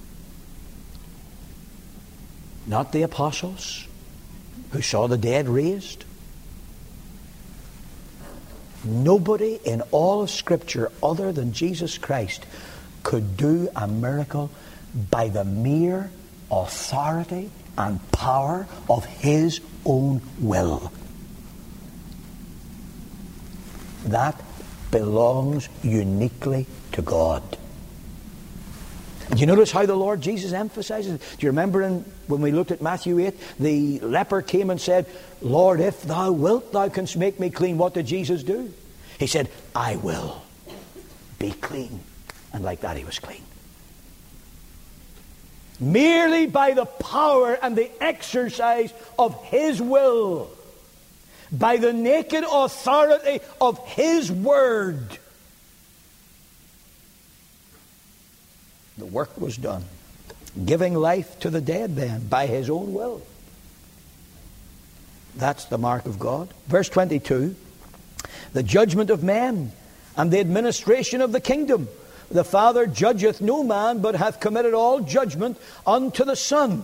not the apostles, who saw the dead raised. Nobody in all of Scripture other than Jesus Christ could do a miracle by the mere authority and power of his own will. That belongs uniquely to God. Do you notice how the Lord Jesus emphasizes it? Do you remember in, when we looked at Matthew eight, the leper came and said, Lord, if thou wilt, thou canst make me clean. What did Jesus do? He said, I will be clean. And like that he was clean. Merely by the power and the exercise of his will, by the naked authority of his word, the work was done. Giving life to the dead then, by his own will. That's the mark of God. Verse twenty-two, the judgment of men and the administration of the kingdom. The Father judgeth no man, but hath committed all judgment unto the Son.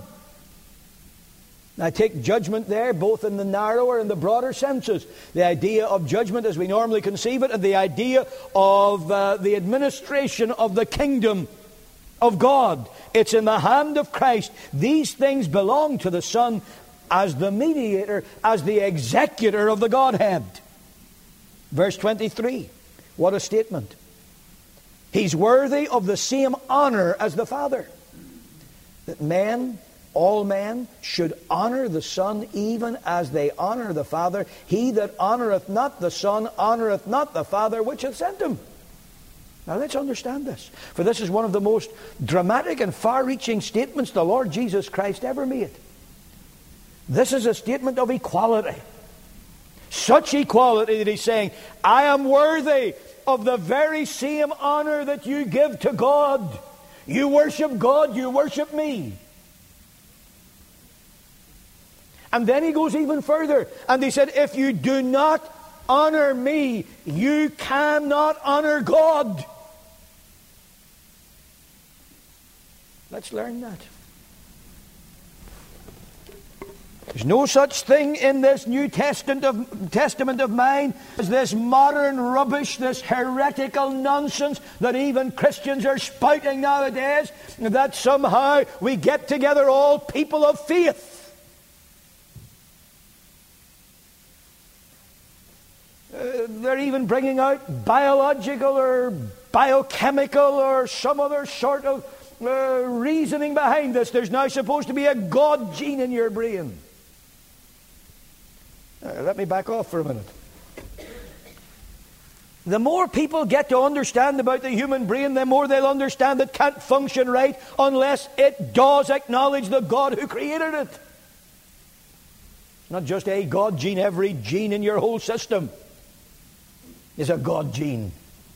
I take judgment there both in the narrower and the broader senses. The idea of judgment as we normally conceive it, and the idea of uh, the administration of the kingdom of God. It's in the hand of Christ. These things belong to the Son as the mediator, as the executor of the Godhead. Verse twenty-three. What a statement. He's worthy of the same honor as the Father. That men, all men, should honor the Son even as they honor the Father. He that honoreth not the Son honoreth not the Father which hath sent him. Now let's understand this. For this is one of the most dramatic and far-reaching statements the Lord Jesus Christ ever made. This is a statement of equality. Such equality that he's saying, I am worthy of the very same honor that you give to God. You worship God, you worship me. And then he goes even further. And he said, if you do not honor me, you cannot honor God. Let's learn that. There's no such thing in this New Testament of, Testament of mine as this modern rubbish, this heretical nonsense that even Christians are spouting nowadays, that somehow we get together all people of faith. Uh, they're even bringing out biological or biochemical or some other sort of uh, reasoning behind this. There's now supposed to be a God gene in your brain. Uh, let me back off for a minute. The more people get to understand about the human brain, the more they'll understand it can't function right unless it does acknowledge the God who created it. Not just a God gene. Every gene in your whole system is a God gene.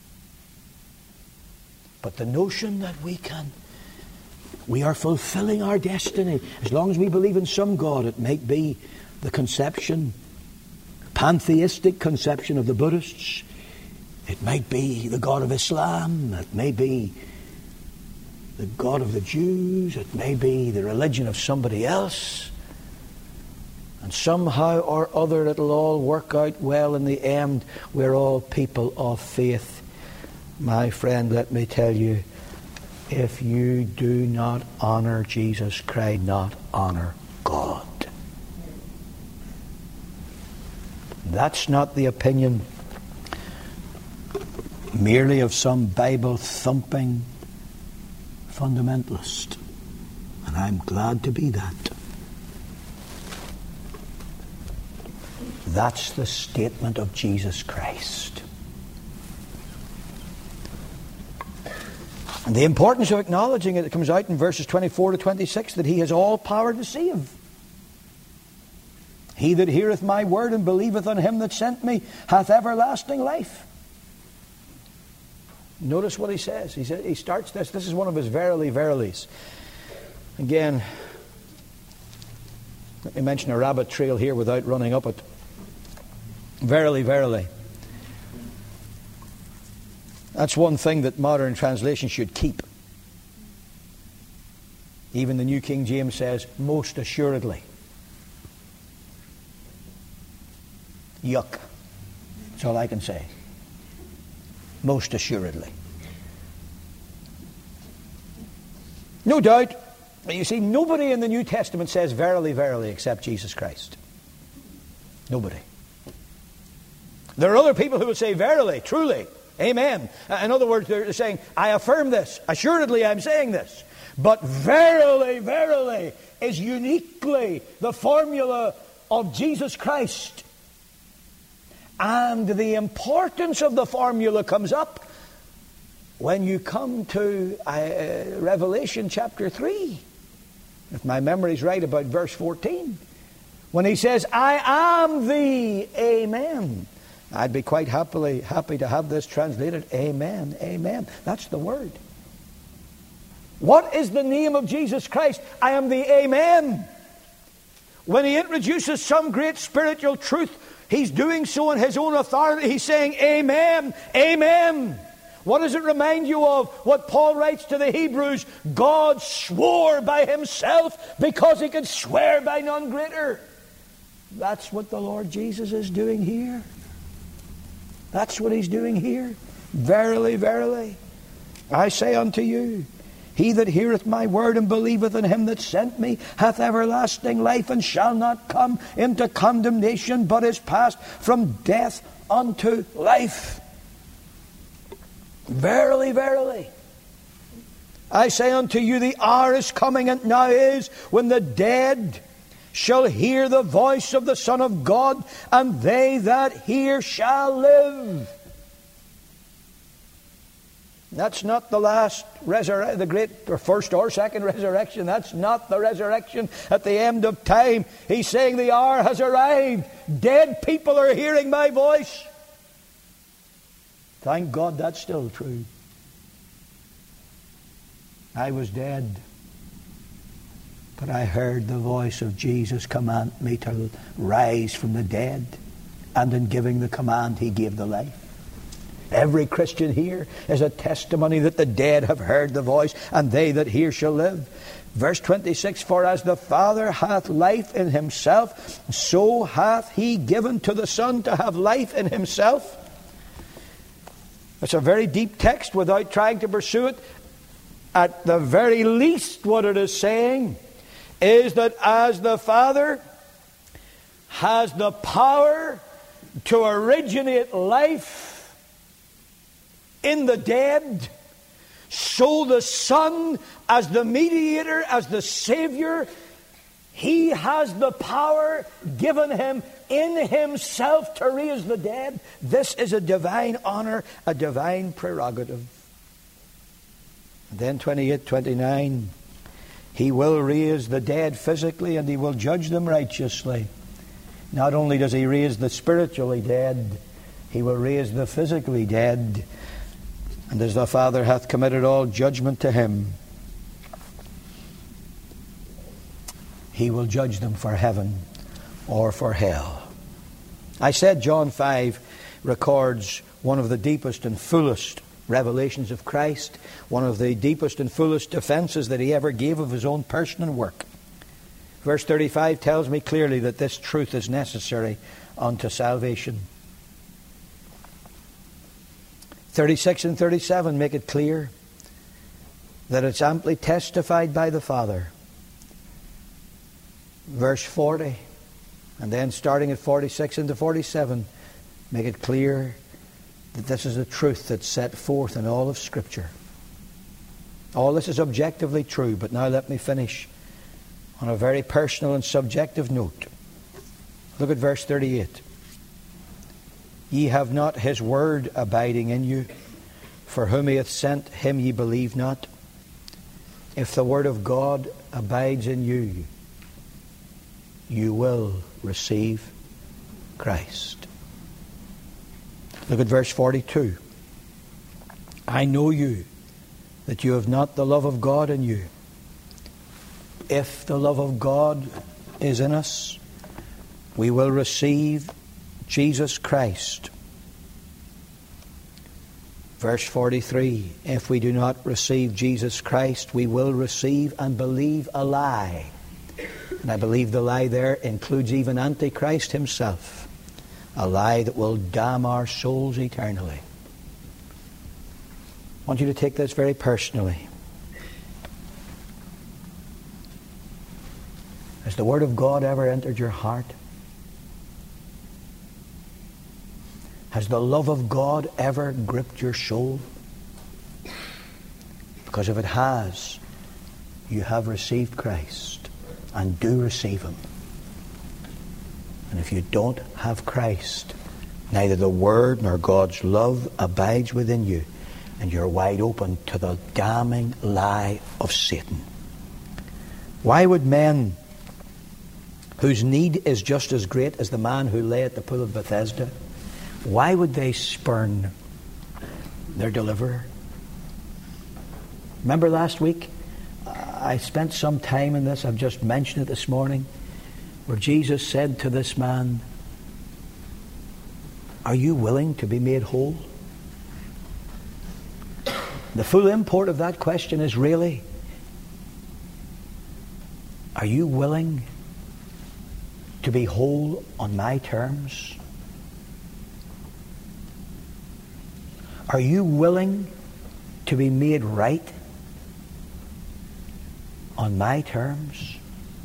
But the notion that we can, we are fulfilling our destiny as long as we believe in some God. It might be the conception, pantheistic conception of the Buddhists. It might be the God of Islam. It may be the God of the Jews. It may be the religion of somebody else. And somehow or other it'll all work out well in the end. We're all people of faith. My friend, let me tell you, if you do not honor Jesus Christ, not honor God. That's not the opinion merely of some Bible-thumping fundamentalist. And I'm glad to be that. That's the statement of Jesus Christ. And the importance of acknowledging it, it comes out in verses twenty-four to twenty-six, that he has all power to save. He that heareth my word and believeth on him that sent me hath everlasting life. Notice what he says. He says, he starts this. This is one of his verily, verilies. Again, let me mention a rabbit trail here without running up it. Verily, verily. That's one thing that modern translation should keep. Even the New King James says, most assuredly. Yuck. That's all I can say. Most assuredly. No doubt, you see, nobody in the New Testament says verily, verily except Jesus Christ. Nobody. There are other people who will say verily, truly, Amen. In other words, they're saying, I affirm this. Assuredly, I'm saying this. But verily, verily is uniquely the formula of Jesus Christ. And the importance of the formula comes up when you come to uh, Revelation chapter three. If my memory's right, about verse fourteen. When he says, I am the Amen. I'd be quite happily happy to have this translated, Amen, Amen. That's the word. What is the name of Jesus Christ? I am the Amen. When he introduces some great spiritual truth, he's doing so in his own authority. He's saying, Amen, Amen. What does it remind you of? What Paul writes to the Hebrews, God swore by himself because he could swear by none greater. That's what the Lord Jesus is doing here. That's what he's doing here. Verily, verily, I say unto you, he that heareth my word and believeth in him that sent me hath everlasting life, and shall not come into condemnation, but is passed from death unto life. Verily, verily, I say unto you, the hour is coming, and now is, when the dead shall hear the voice of the Son of God, and they that hear shall live. That's not the last resurrection, the great or first or second resurrection. That's not the resurrection at the end of time. He's saying the hour has arrived. Dead people are hearing my voice. Thank God that's still true. I was dead, but I heard the voice of Jesus command me to rise from the dead. And in giving the command, he gave the life. Every Christian here is a testimony that the dead have heard the voice, and they that hear shall live. Verse twenty-six, for as the Father hath life in himself, so hath he given to the Son to have life in himself. It's a very deep text without trying to pursue it. At the very least, what it is saying is that as the Father has the power to originate life in the dead, so the Son, as the mediator, as the Savior, he has the power given him in himself to raise the dead. This is a divine honor, a divine prerogative. And then twenty-eight, twenty-nine, he will raise the dead physically, and he will judge them righteously. Not only does he raise the spiritually dead, he will raise the physically dead. And as the Father hath committed all judgment to him, he will judge them for heaven or for hell. I said John five records one of the deepest and fullest revelations of Christ, one of the deepest and fullest defenses that he ever gave of his own person and work. Verse thirty-five tells me clearly that this truth is necessary unto salvation. thirty-six and thirty-seven make it clear that it's amply testified by the Father. Verse forty, and then starting at forty-six into forty-seven, make it clear that this is a truth that's set forth in all of Scripture. All this is objectively true, but now let me finish on a very personal and subjective note. Look at verse thirty-eight. Ye have not his word abiding in you, for whom he hath sent, him ye believe not. If the word of God abides in you, you will receive Christ. Look at verse forty-two. I know you, that you have not the love of God in you. If the love of God is in us, we will receive Jesus Christ. Verse forty-three, if we do not receive Jesus Christ, we will receive and believe a lie. And I believe the lie there includes even Antichrist himself. A lie that will damn our souls eternally. I want you to take this very personally. Has the Word of God ever entered your heart? Has the love of God ever gripped your soul? Because if it has, you have received Christ and do receive Him. And if you don't have Christ, neither the Word nor God's love abides within you, and you're wide open to the damning lie of Satan. Why would men whose need is just as great as the man who lay at the pool of Bethesda, why would they spurn their deliverer? Remember last week, I spent some time in this, I've just mentioned it this morning, where Jesus said to this man, are you willing to be made whole? The full import of that question is really, are you willing to be whole on my terms? Are you willing to be made right on my terms?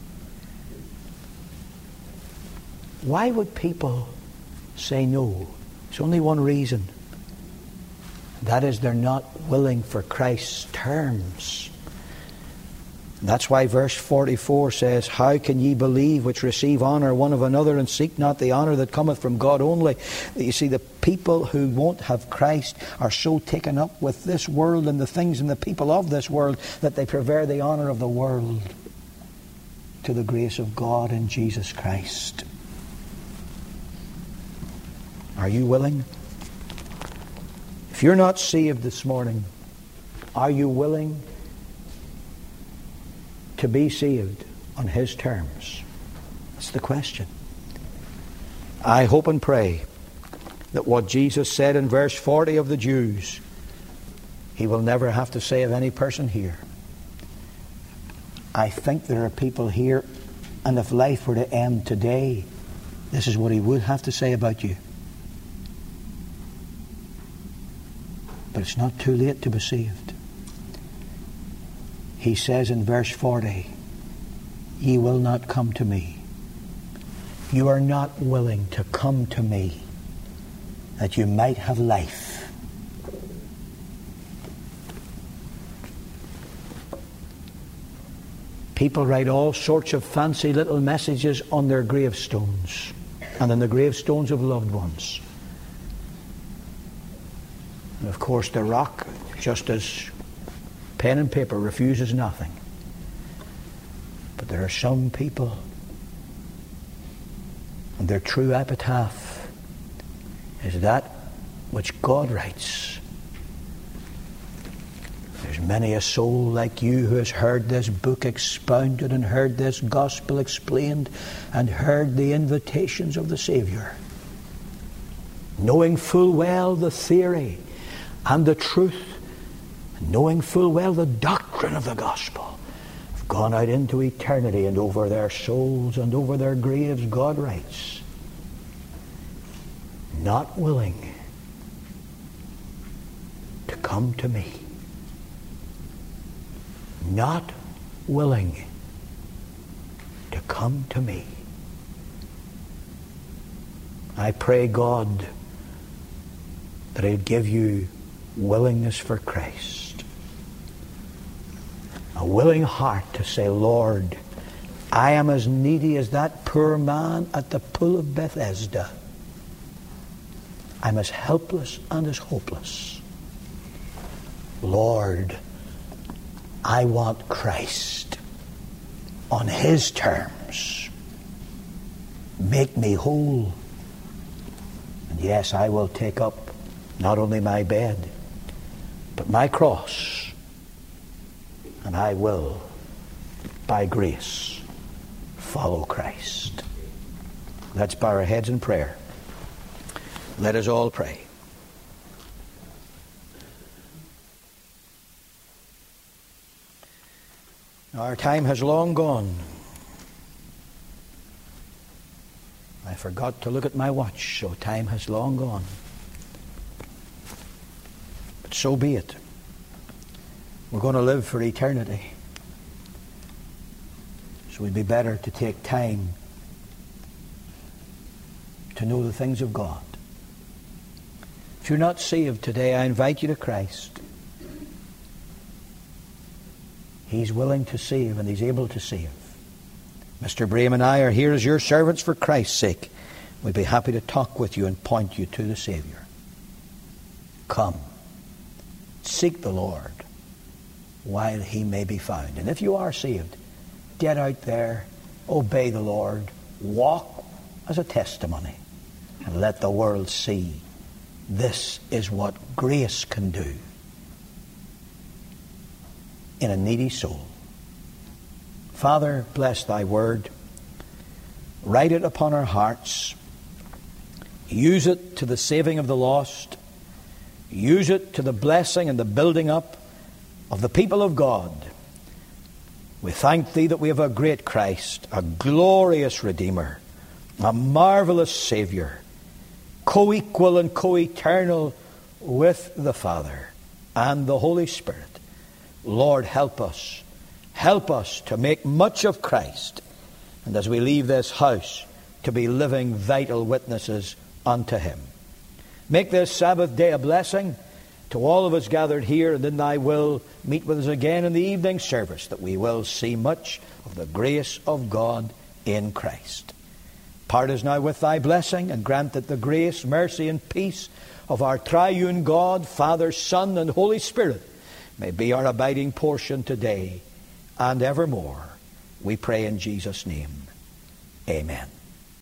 Why would people say no? There's only one reason. That is, they're not willing for Christ's terms. That's why verse forty-four says, how can ye believe which receive honour one of another and seek not the honour that cometh from God only? You see, the people who won't have Christ are so taken up with this world and the things and the people of this world that they prefer the honour of the world to the grace of God in Jesus Christ. Are you willing? If you're not saved this morning, are you willing to be saved on His terms? That's the question. I hope and pray that what Jesus said in verse forty of the Jews, He will never have to say of any person here. I think there are people here, and if life were to end today, this is what He would have to say about you. But it's not too late to be saved. He says in verse forty, ye will not come to me. You are not willing to come to me that you might have life. People write all sorts of fancy little messages on their gravestones and on the gravestones of loved ones. And of course the rock, just as pen and paper, refuses nothing. But there are some people, and their true epitaph is that which God writes. There's many a soul like you who has heard this book expounded and heard this gospel explained and heard the invitations of the Saviour, knowing full well the theory and the truth, knowing full well the doctrine of the gospel, have gone out into eternity, and over their souls and over their graves God writes, not willing to come to me. Not willing to come to me. I pray God that He'd give you willingness for Christ. A willing heart to say, Lord, I am as needy as that poor man at the pool of Bethesda. I'm as helpless and as hopeless. Lord, I want Christ on His terms. Make me whole. And yes, I will take up not only my bed, but my cross, and I will, by grace, follow Christ. Let's bow our heads in prayer. Let us all pray. Our time has long gone. I forgot to look at my watch, so time has long gone. But so be it. We're going to live for eternity. So it'd be better to take time to know the things of God. If you're not saved today, I invite you to Christ. He's willing to save and He's able to save. Mister Braham and I are here as your servants for Christ's sake. We'd be happy to talk with you and point you to the Savior. Come. Seek the Lord while He may be found. And if you are saved, get out there, obey the Lord, walk as a testimony, and let the world see this is what grace can do in a needy soul. Father, bless Thy word. Write it upon our hearts. Use it to the saving of the lost. Use it to the blessing and the building up of the people of God. We thank Thee that we have a great Christ, a glorious Redeemer, a marvelous Savior, co-equal and co-eternal with the Father and the Holy Spirit. Lord, help us. Help us to make much of Christ, and as we leave this house, to be living vital witnesses unto Him. Make this Sabbath day a blessing to all of us gathered here, and in Thy will meet with us again in the evening service, that we will see much of the grace of God in Christ. Part us now with Thy blessing, and grant that the grace, mercy, and peace of our triune God, Father, Son, and Holy Spirit may be our abiding portion today and evermore. We pray in Jesus' name. Amen.